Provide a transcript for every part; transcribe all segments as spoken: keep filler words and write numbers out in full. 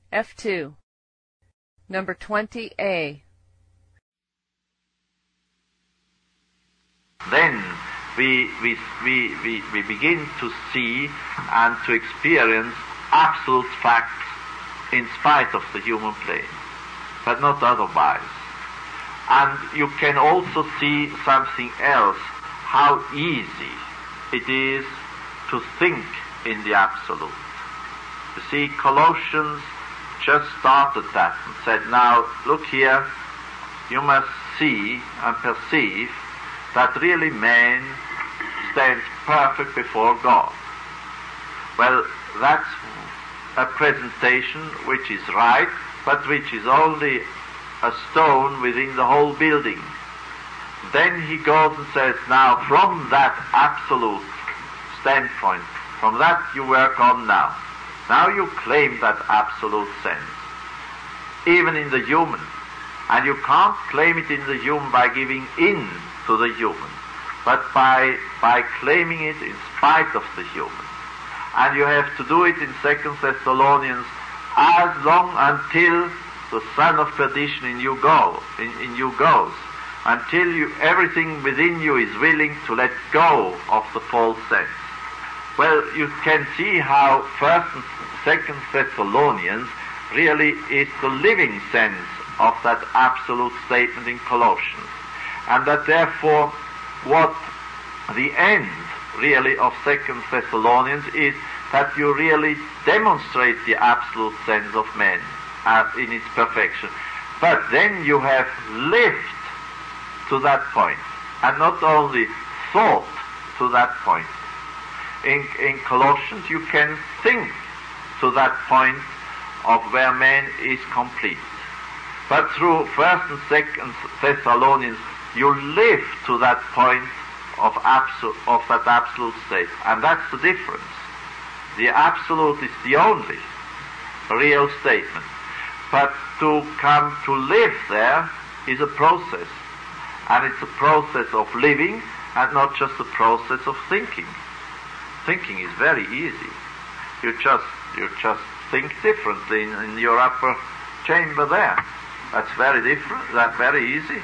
F two. Number twenty A. Then we, we, we, we, we begin to see and to experience absolute facts in spite of the human plane, but not otherwise. And you can also see something else, how easy it is to think in the absolute. You see, Colossians just started that and said, now, look here, you must see and perceive that really man stands perfect before God. Well, that's a presentation which is right, but which is only a stone within the whole building. Then he goes and says, now from that absolute standpoint, from that you work on now. Now you claim that absolute sense, even in the human. And you can't claim it in the human by giving in to the human, but by, by claiming it in spite of the human. And you have to do it in Second Thessalonians as long until the son of perdition in you go, in, in you goes, until you, everything within you is willing to let go of the false sense. Well, you can see how First and Second Thessalonians really is the living sense of that absolute statement in Colossians, and that therefore what the end really of Second Thessalonians is that you really demonstrate the absolute sense of man uh, in its perfection. But then you have lived to that point, and not only thought to that point. In, in Colossians you can think to that point of where man is complete. But through First and Second Thessalonians you live to that point of, absol- of that absolute state. And that's the difference. The absolute is the only real statement. But to come to live there is a process. And it's a process of living and not just a process of thinking. Thinking is very easy. You just you just think differently in, in your upper chamber there. That's very different. That's very easy.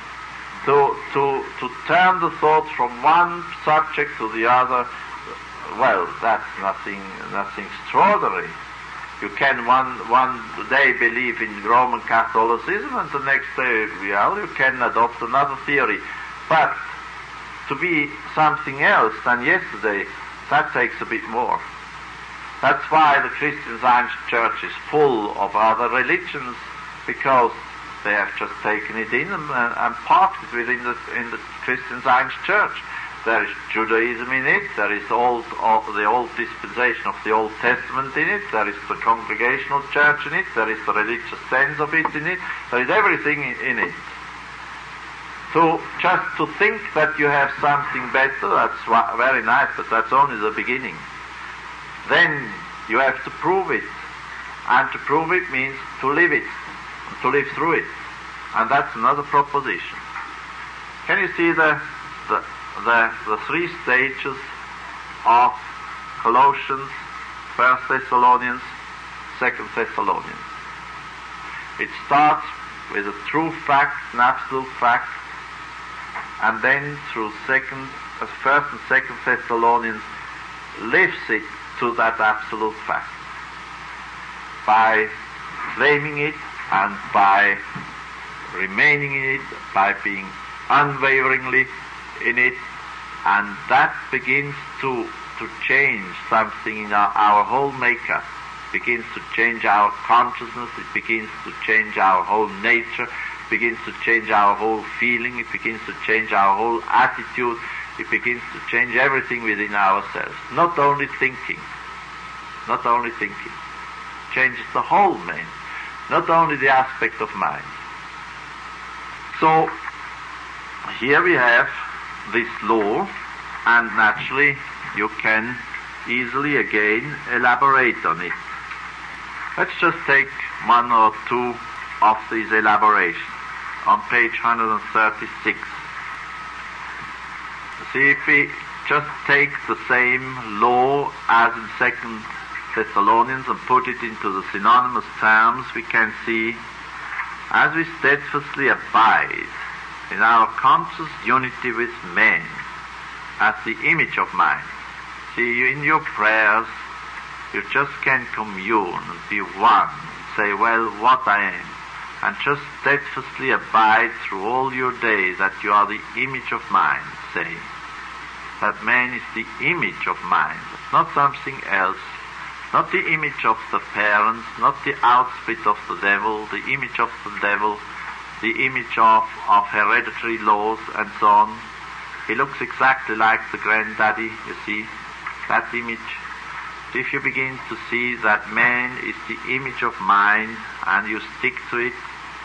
To to to turn the thoughts from one subject to the other, well, that's nothing nothing extraordinary. You can one one day believe in Roman Catholicism, and the next day, well, you can adopt another theory. But to be something else than yesterday, that takes a bit more. That's why the Christian Science Church is full of other religions, because they have just taken it in and, and parked it within the, in the Christian Science Church. There is Judaism in it, there is old, all, the old dispensation of the Old Testament in it, there is the Congregational Church in it, there is the religious sense of it in it, there is everything in, in it. So just to think that you have something better, that's very nice, but that's only the beginning. Then you have to prove it. And to prove it means to live it, to live through it. And that's another proposition. Can you see the, the, the, the three stages of Colossians, First Thessalonians, Second Thessalonians? It starts with a true fact, an absolute fact, and then through second, uh, First and Second Thessalonians lifts it to that absolute fact by claiming it and by remaining in it, by being unwaveringly in it, and that begins to to change something in our, our whole makeup. It begins to change our consciousness, it begins to change our whole nature, it begins to change our whole feeling, it begins to change our whole attitude, it begins to change everything within ourselves. Not only thinking, not only thinking. It changes the whole man, not only the aspect of mind. So, here we have this law, and naturally you can easily again elaborate on it. Let's just take one or two of these elaborations on page one hundred thirty-six. See, if we just take the same law as in Second Thessalonians and put it into the synonymous terms, we can see, as we steadfastly abide in our conscious unity with men as the image of mind. See, in your prayers, you just can commune and be one, say, well, what I am, and just steadfastly abide through all your days that you are the image of mind, say. That man is the image of mind, not something else, not the image of the parents, not the outspit of the devil, the image of the devil, the image of, of hereditary laws and so on. He looks exactly like the granddaddy, you see, that image. If you begin to see that man is the image of mind and you stick to it,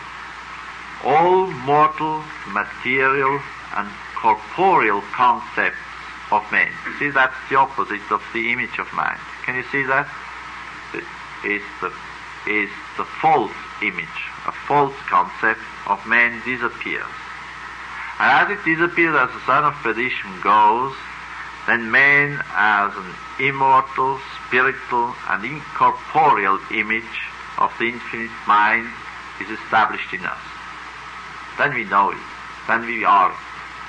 all mortal, material and corporeal concepts of man. See, that's the opposite of the image of mind. Can you see that? It is the, is the false image, a false concept of man disappears. And as it disappears, as the son of perdition goes, then man as an immortal, spiritual and incorporeal image of the infinite mind is established in us. Then we know it. Then we are it.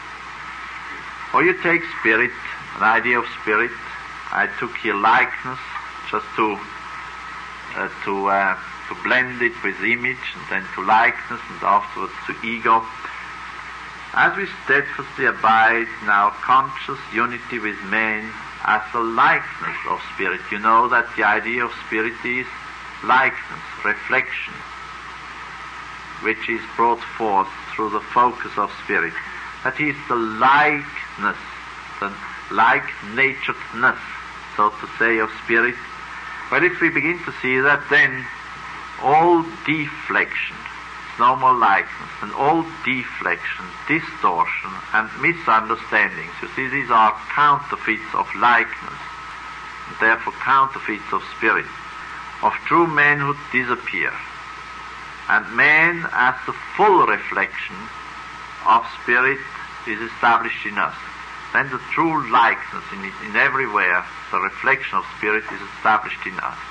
Or you take spirit, an idea of spirit. I took here likeness, just to uh, to uh, to blend it with image, and then to likeness, and afterwards to ego. As we steadfastly abide in our conscious unity with men as the likeness of spirit, you know that the idea of spirit is likeness, reflection, which is brought forth through the focus of spirit. That is the likeness, the like-naturedness, so to say, of spirit. But if we begin to see that, then all deflection, no more likeness, and all deflection, distortion, and misunderstandings, you see, these are counterfeits of likeness, and therefore counterfeits of spirit, of true manhood disappear. And man, as the full reflection of spirit, is established in us. Then the true likeness in, it, in everywhere, the reflection of spirit is established in us.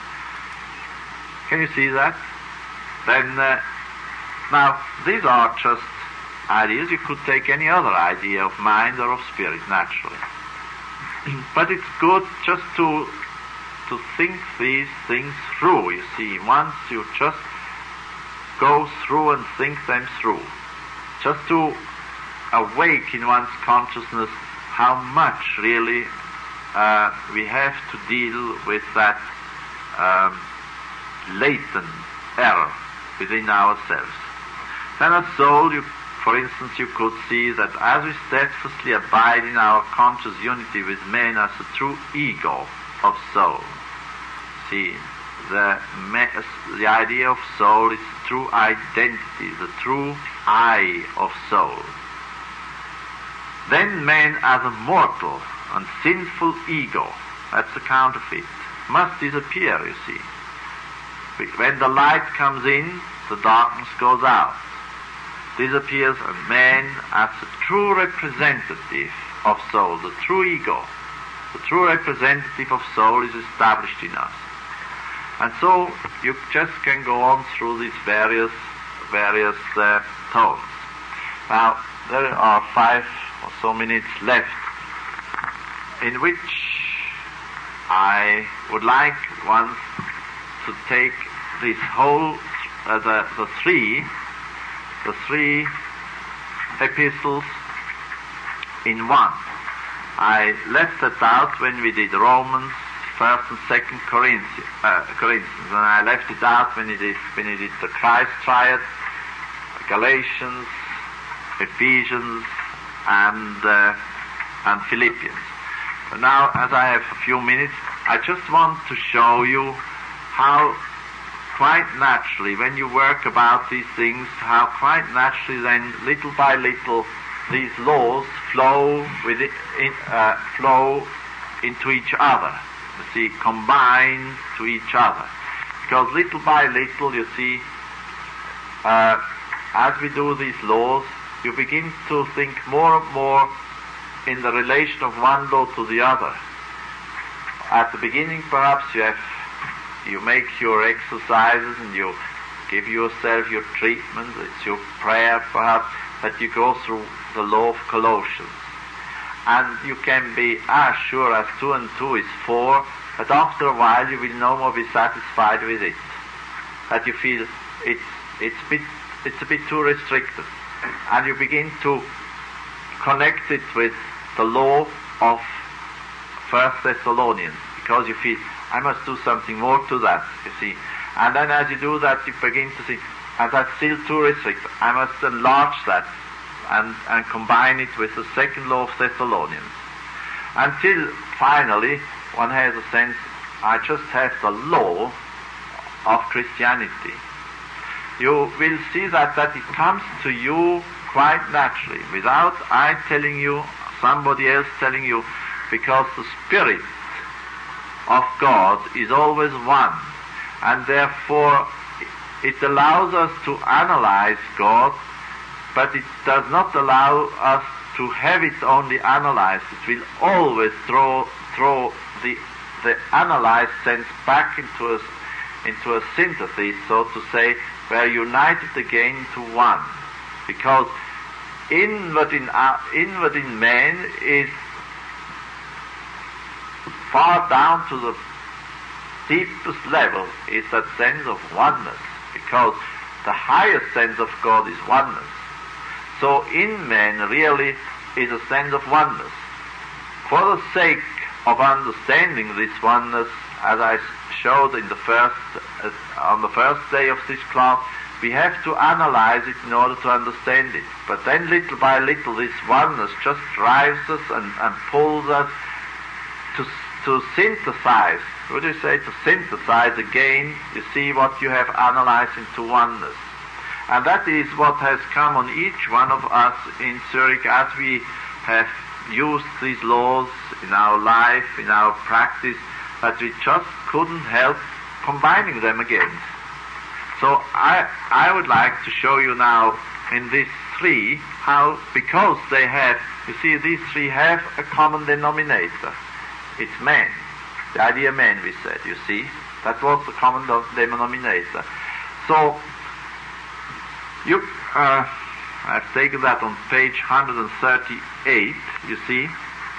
Can you see that? Then, uh, now, these are just ideas. You could take any other idea of mind or of spirit, naturally. But it's good just to to think these things through, you see. Once you just go through and think them through, just to awake in one's consciousness how much really uh, we have to deal with that um, latent error within ourselves. Then as soul, you, for instance, you could see that as we steadfastly abide in our conscious unity with men as the true ego of soul, see, the, the idea of soul is the true identity, the true I of soul. Then man as a mortal and sinful ego, that's a counterfeit, must disappear, you see. When the light comes in, the darkness goes out, disappears, and man as the true representative of soul, the true ego, the true representative of soul is established in us. And so you just can go on through these various various uh, tones. Now, there are five or so minutes left in which I would like once to take this whole, uh, the, the three, the three epistles in one. I left that out when we did Romans, First and Second Corinthians, uh, Corinthians, and I left it out when we did when we did the Christ triad, Galatians, Ephesians, and uh, and Philippians. But now, as I have a few minutes, I just want to show you how quite naturally, when you work about these things, how quite naturally then, little by little, these laws flow with it, in, uh, flow into each other. You see, combine to each other. Because little by little, you see, uh, as we do these laws, you begin to think more and more in the relation of one law to the other, at the beginning perhaps you have, you make your exercises and you give yourself your treatment, it's your prayer perhaps, that you go through the law of Colossians. And you can be as sure as two and two is four, but after a while you will no more be satisfied with it. That you feel it's it's a bit it's a bit too restricted. And you begin to connect it with the law of First Thessalonians, because you feel, I must do something more to that, you see. And then as you do that, you begin to think, and that's still too restricted. I must enlarge that and, and combine it with the second law of Thessalonians. Until finally one has a sense, I just have the law of Christianity. You will see that, that it comes to you quite naturally, without I telling you, somebody else telling you, because the Spirit of God is always one, and therefore it allows us to analyze God, but it does not allow us to have it only analyzed. It will always throw throw the the analyzed sense back into a, into a synthesis, so to say, where united again to one. Because inward in uh, inward in man is far down to the deepest level is that sense of oneness, because the highest sense of God is oneness. So in man really is a sense of oneness. For the sake of understanding this oneness, as I showed in the first uh, on the first day of this class, we have to analyze it in order to understand it. But then little by little this oneness just drives us and, and pulls us to to synthesize. What do you say? To synthesize again, you see what you have analyzed into oneness. And that is what has come on each one of us in Zurich as we have used these laws in our life, in our practice, that we just couldn't help combining them again. So I, I would like to show you now in these three how, because they have, you see, these three have a common denominator. It's man. The idea man, we said, you see. That was the common denominator. So, you, uh, I've taken that on page one hundred thirty-eight, you see.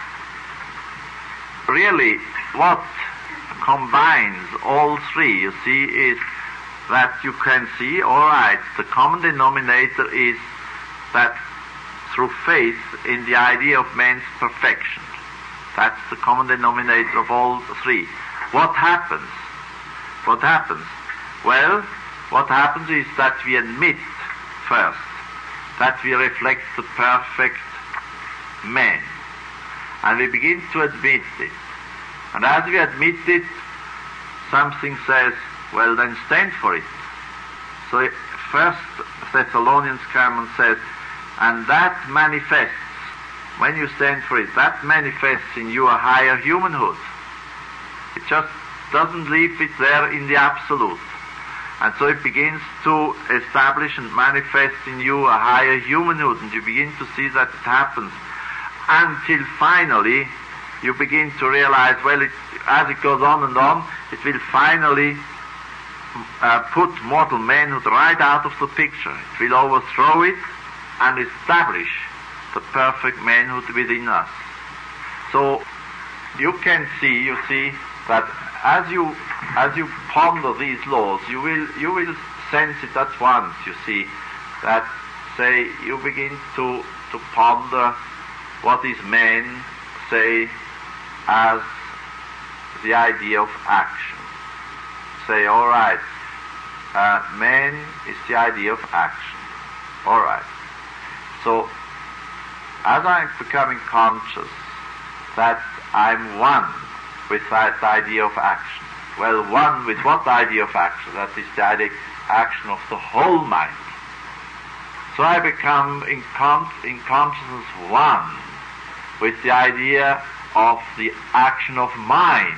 Really, what combines all three, you see, is that you can see, all right, the common denominator is that through faith in the idea of man's perfection. That's the common denominator of all three. What happens? What happens? Well, what happens is that we admit first that we reflect the perfect man. And we begin to admit it. And as we admit it, something says, well, then stand for it. So First Thessalonians comes and says, and that manifests, when you stand for it, that manifests in you a higher humanhood. It just doesn't leave it there in the absolute. And so it begins to establish and manifest in you a higher humanhood, and you begin to see that it happens. Until finally, you begin to realize, well, it, as it goes on and on, it will finally uh, put mortal manhood right out of the picture. It will overthrow it and establish the perfect manhood within us. So you can see, you see, that as you as you ponder these laws, you will you will sense it at once, you see, that, say, you begin to, to ponder what is man, say, as the idea of action. Say, all right, uh, man is the idea of action. All right. So, as I'm becoming conscious that I'm one with that idea of action, well, one with what idea of action? That is the idea action of the whole mind. So I become in, con- in consciousness one with the idea of the action of mind,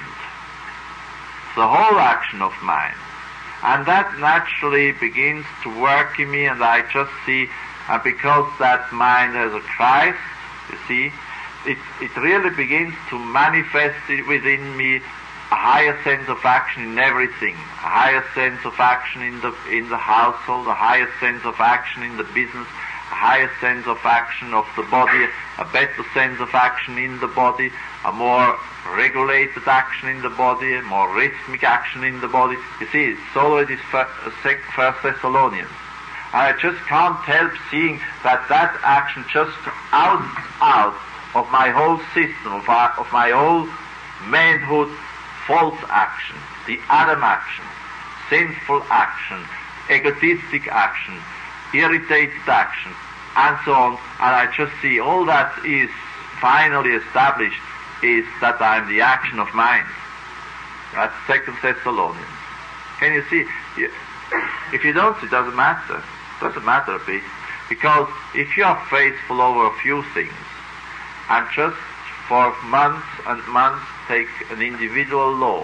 the whole action of mind. And that naturally begins to work in me, and I just see, and because that mind has a Christ, you see, it, it really begins to manifest within me a higher sense of action in everything, a higher sense of action in the in the household, a higher sense of action in the business, a higher sense of action of the body, a better sense of action in the body, a more regulated action in the body, a more rhythmic action in the body. You see, it's already First Thessalonians. I just can't help seeing that that action just out out of my whole system, of, our, of my whole manhood, false action, the Adam action, sinful action, egotistic action, irritated action, and so on. And I just see all that is finally established is that I am the action of mind. That's Second Thessalonians. Can you see? If you don't, it doesn't matter. It doesn't matter a bit. Because if you are faithful over a few things, and just for months and months take an individual law,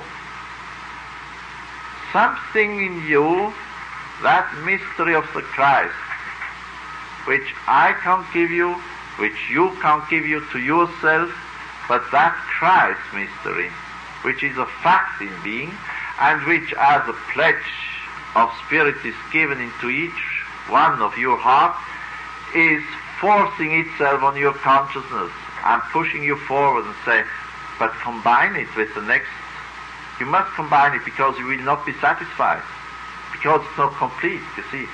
something in you, that mystery of the Christ, which I can't give you, which you can't give you to yourself, but that Christ mystery, which is a fact in being, and which as a pledge of Spirit is given into each one of your heart, is forcing itself on your consciousness and pushing you forward and say, but combine it with the next. You must combine it because you will not be satisfied, because it's not complete, you see.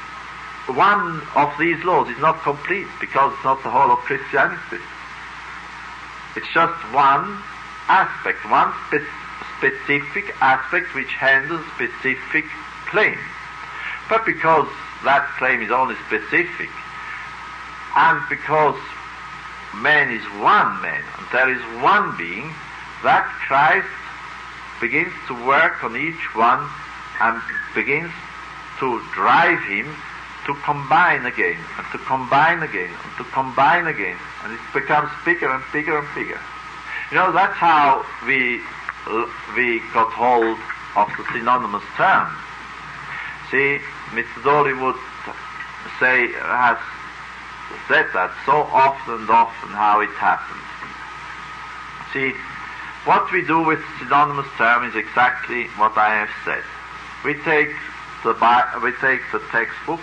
One of these laws is not complete because it's not the whole of Christianity. It's just one aspect, one spe- specific aspect which handles specific claim. But because that claim is only specific, and because man is one man, and there is one being, that Christ begins to work on each one and begins to drive him to combine again, and to combine again, and to combine again, and it becomes bigger and bigger and bigger. You know, that's how we we got hold of the synonymous term. See, Mister Dolly would say, has said that so often and often how it happens. See, what we do with synonymous term is exactly what I have said. We take the we take the textbook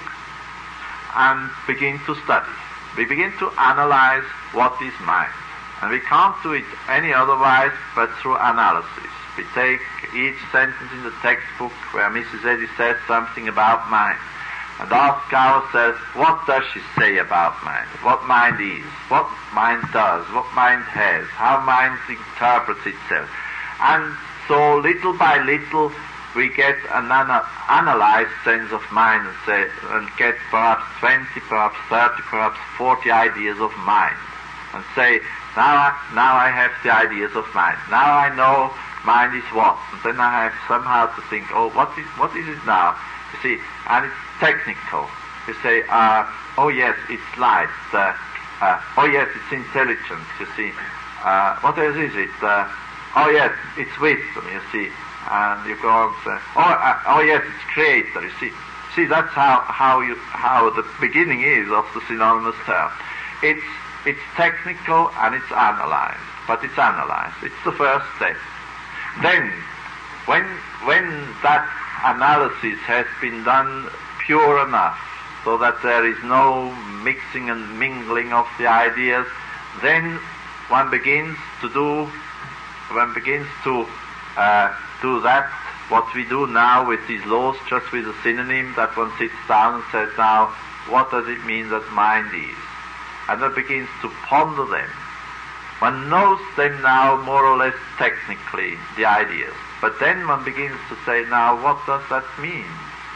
and begin to study. We begin to analyze what is mind. And we can't do it any otherwise but through analysis. We take each sentence in the textbook where Missus Eddy says something about mind and ask ourselves, what does she say about mind? What mind is? What mind does? What mind has? How mind interprets itself? And so little by little we get an ana- analyzed sense of mind and say, and get perhaps twenty, perhaps thirty, perhaps forty ideas of mind, and say, now I, now I have the ideas of mind. Now I know mind is what, and then I have somehow to think, oh, what is what is it now? You see, and it's technical. You say, uh, oh yes, it's light. Uh, uh, oh yes, it's intelligence. You see, uh, what else is it? Uh, oh yes, it's wisdom. You see. And you go on and say, oh, uh, oh yes, it's creator, you see. See, that's how, how you, how the beginning is of the synonymous term. It's, it's technical and it's analyzed, but it's analyzed. It's the first step. Then, when, when that analysis has been done pure enough, so that there is no mixing and mingling of the ideas, then one begins to do, one begins to, uh, do that, what we do now with these laws, just with a synonym, that one sits down and says, now, what does it mean that mind is? And one begins to ponder them. One knows them now more or less technically, the ideas. But then one begins to say, now, what does that mean?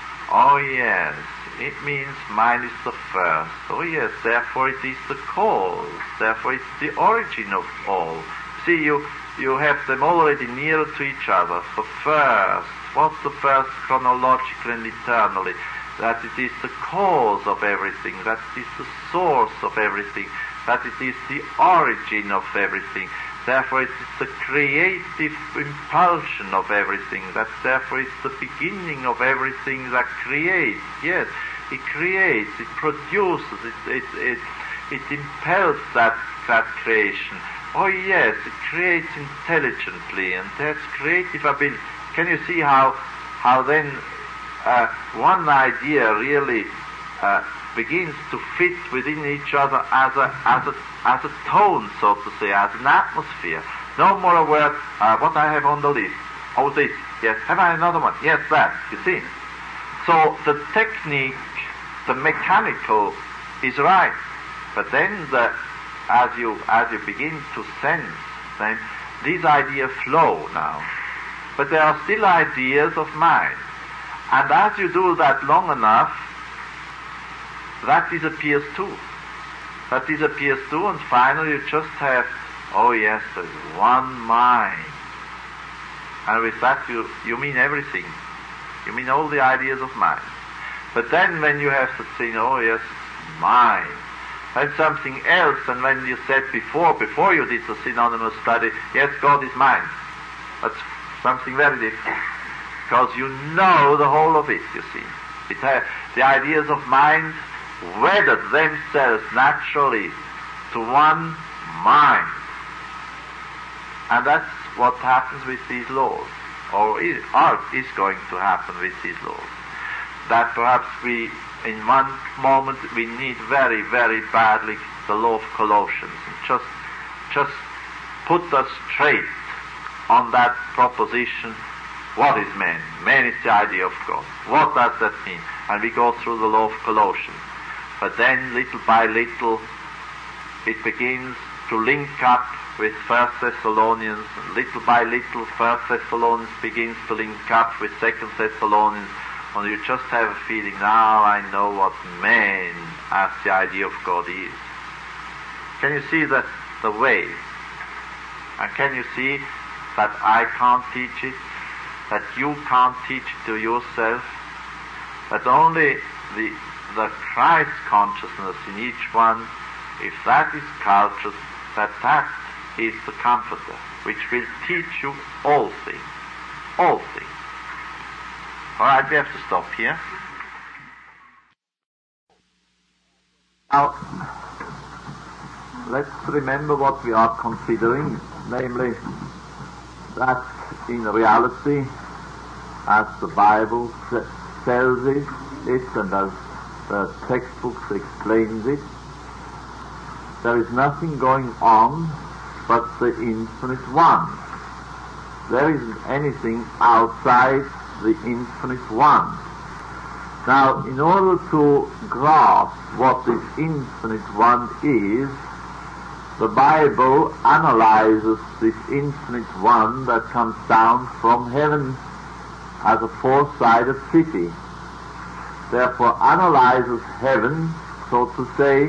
Oh yes, it means mind is the first. Oh yes, therefore it is the cause. Therefore it's the origin of all. See, you You have them already nearer to each other. The first, what's the first chronologically and eternally? That it is the cause of everything, that it is the source of everything, that it is the origin of everything. Therefore it is the creative impulsion of everything, that therefore it's the beginning of everything that creates. Yes, it creates, it produces, it, it, it, it impels that, that creation. Oh yes, it creates intelligently and has creative ability. Can you see how how then uh, one idea really uh, begins to fit within each other as a as a as a tone, so to say, as an atmosphere. No more a word. Uh, what I have on the list. Oh, this. Yes. Have I another one? Yes, that. You see. So the technique, the mechanical, is right, but then the as you as you begin to sense, then these ideas flow now. But there are still ideas of mind, and as you do that long enough, that disappears too. That disappears too, and finally you just have, oh yes, there's one mind. And with that you, you mean everything. You mean all the ideas of mind. But then when you have to think, oh yes, mind, then something else, and when you said before, before you did the synonymous study, yes, God is mind. That's something very different. Because you know the whole of it, you see. It has, the ideas of mind wedded themselves naturally to one mind. And that's what happens with these laws, or is, or is going to happen with these laws. That perhaps we, in one moment, we need very, very badly the law of Colossians, and just, just put us straight on that proposition. What is man? Man is the idea of God. What does that mean? And we go through the law of Colossians. But then, little by little, it begins to link up with First Thessalonians. And little by little, First Thessalonians begins to link up with Second Thessalonians. And you just have a feeling, now I know what man as the idea of God is. Can you see the, the way? And can you see that I can't teach it? That you can't teach it to yourself? That only the the Christ consciousness in each one, if that is cultured, that that is the Comforter, which will teach you all things. All things. All right, we have to stop here. Now, let's remember what we are considering, namely that in reality, as the Bible tells it, it and as the textbooks explains it, there is nothing going on but the infinite one. There isn't anything outside the infinite one. Now, in order to grasp what this infinite one is, the Bible analyzes this infinite one that comes down from heaven as a four-sided city. Therefore analyzes heaven, so to say,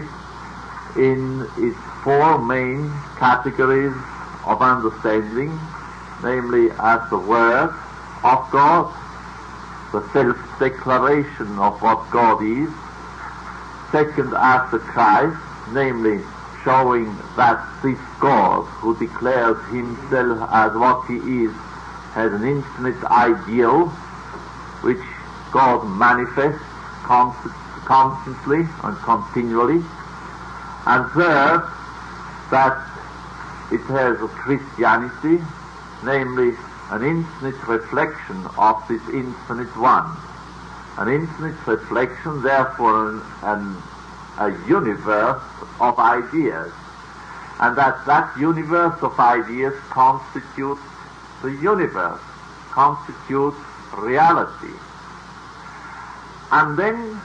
in its four main categories of understanding, namely as the Word of God, the self-declaration of what God is. Second, as the Christ, namely showing that this God who declares himself as what he is has an infinite ideal which God manifests const- constantly and continually. And third, that it has a Christianity, namely an infinite reflection of this infinite one. An infinite reflection, therefore, an, an, a universe of ideas. And that that universe of ideas constitutes the universe, constitutes reality. And then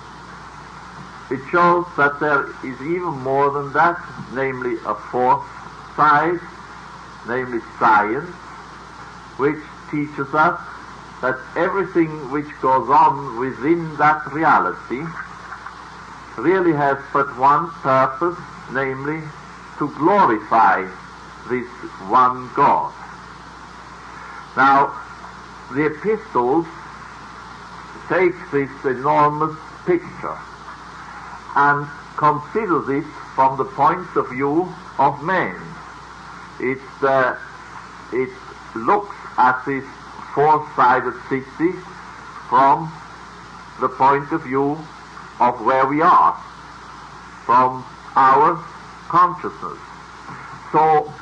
it shows that there is even more than that, namely a fourth side, namely science, which teaches us that everything which goes on within that reality really has but one purpose, namely to glorify this one God. Now, the epistles take this enormous picture and considers it from the point of view of man. It, uh, it looks at this four-sided city from the point of view of where we are, from our consciousness. So,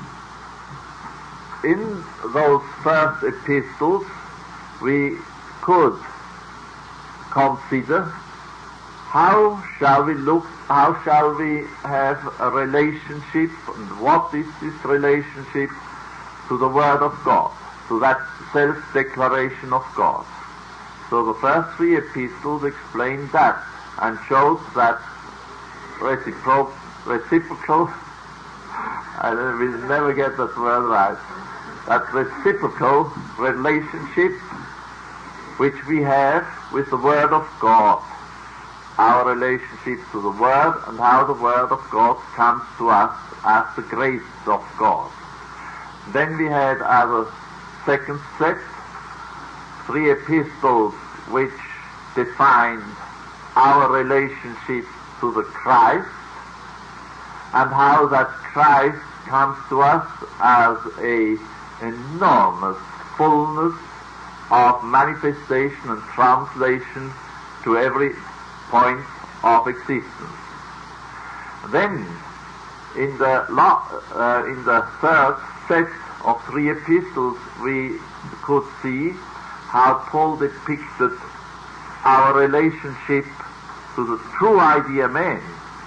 in those first epistles, we could consider how shall we look, how shall we have a relationship, and what is this relationship to the Word of God, to that self-declaration of God. So the first three epistles explain that and showed that recipro- reciprocal, I will never get that word right, that reciprocal relationship which we have with the Word of God, our relationship to the Word and how the Word of God comes to us as the grace of God. Then we had as a second set three epistles which defined our relationship to the Christ and how that Christ comes to us as a enormous fullness of manifestation and translation to every point of existence. Then, in the uh, in the third set of three epistles, we could see how Paul depicted our relationship to the true idea man,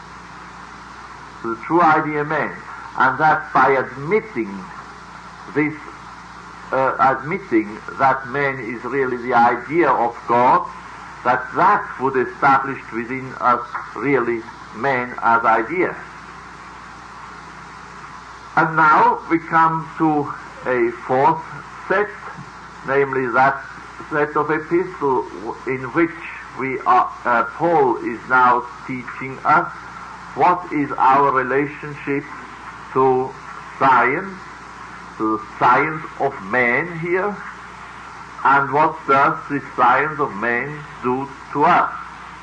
to the true idea man, and that by admitting this, uh, admitting that man is really the idea of God, that that would establish within us really man as idea. And now we come to a fourth set, namely that set of epistles in which we are, uh, Paul is now teaching us what is our relationship to science, to the science of man here, and what does the science of man do to us.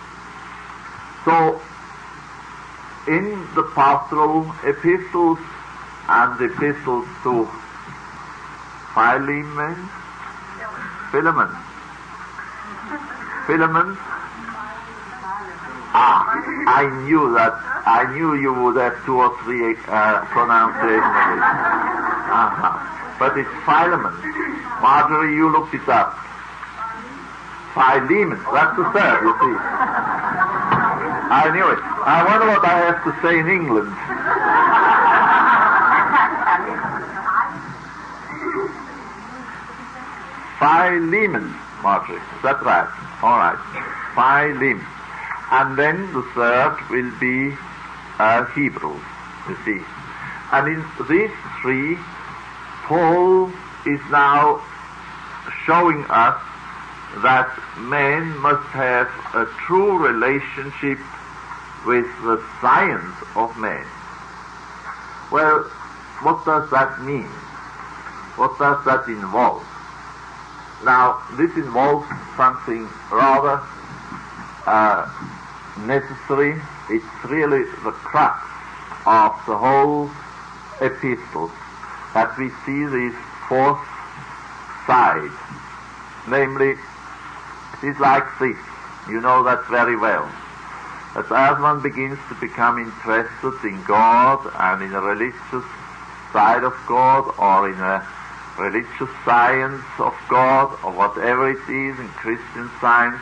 So, in the pastoral epistles and the epistles to Philemon, Philemon, Philemon, ah, I knew that, I knew you would have two or three uh, pronunciations of it. Uh-huh. But it's Philemon. Marjorie, you looked it up. Philemon, that's the third, you see. I knew it. I wonder what I have to say in England. Philemon, Marjorie, is that right? All right. Philemon. And then the third will be uh, Hebrews, you see. And in these three, Paul is now showing us that man must have a true relationship with the science of man. Well, what does that mean? What does that involve? Now, this involves something rather uh, necessary. It's really the crux of the whole epistle, that we see this fourth side. Namely, it is like this. You know that very well. That as one begins to become interested in God and in a religious side of God, or in a religious science of God, or whatever it is in Christian science,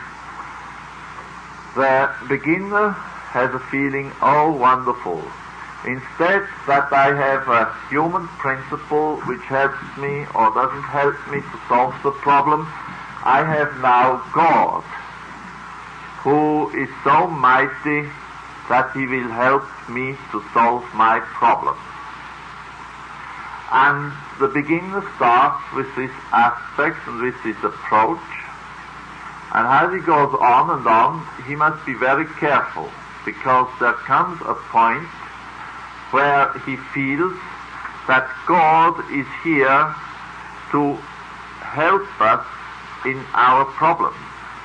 the beginner has a feeling, oh, wonderful. Instead that I have a human principle which helps me or doesn't help me to solve the problem, I have now God, who is so mighty that he will help me to solve my problem. And the beginner starts with this aspect and with this approach, and as he goes on and on, he must be very careful, because there comes a point where he feels that God is here to help us in our problems.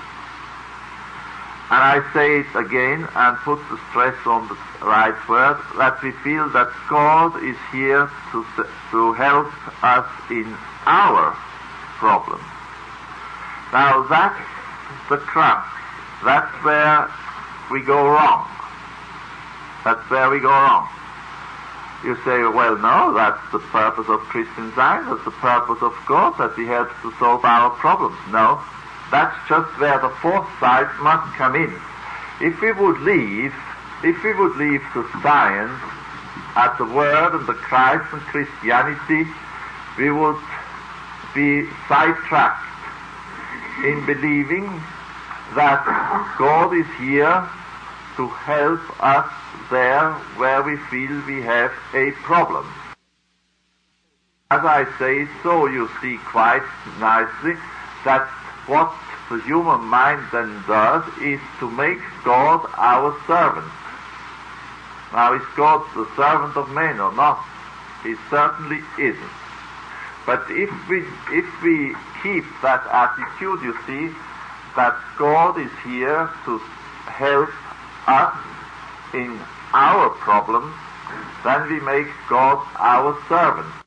And I say it again and put the stress on the right word, that we feel that God is here to, to help us in our problems. Now that's the crux. That's where we go wrong. That's where we go wrong. You say, well, no, that's the purpose of Christian Science, that's the purpose of God, that He helps to solve our problems. No, that's just where the fourth side must come in. If we would leave, if we would leave to science at the Word and the Christ and Christianity, we would be sidetracked in believing that God is here to help us there where we feel we have a problem. As I say so, you see quite nicely that what the human mind then does is to make God our servant. Now, is God the servant of men or not? He certainly isn't. But if we, if we keep that attitude, you see, that God is here to help us in our problems, then we make God our servant.